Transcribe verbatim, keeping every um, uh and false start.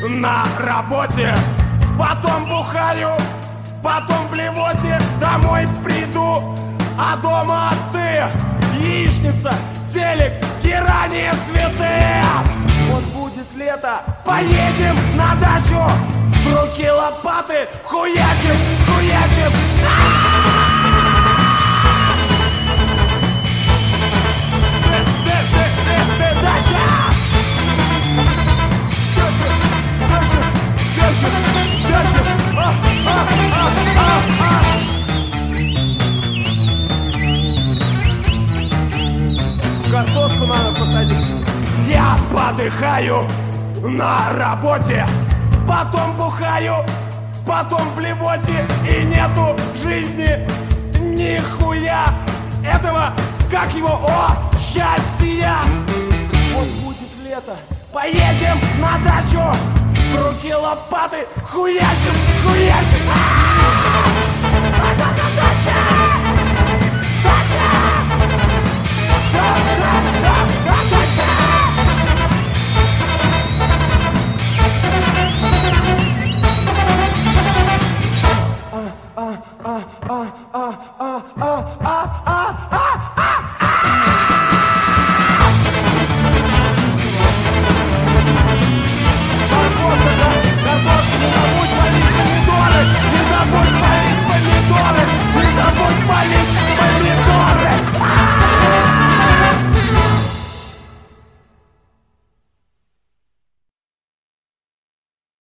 на работе, потом бухаю, потом в блевоте, домой приду, а дома ты, яичница, телек, герани, цветы. Вот будет лето, поедем на дачу, в руки лопаты, хуячим, хуячим. Картошку надо посадить. Я подыхаю на работе, потом бухаю, потом в блевоте, и нету в жизни нихуя этого, как его, о, счастья. Вот будет лето, поедем на дачу, в руки лопаты, хуячим, хуячим. Ah, ah, ah, ah, ah, ah, ah, ah.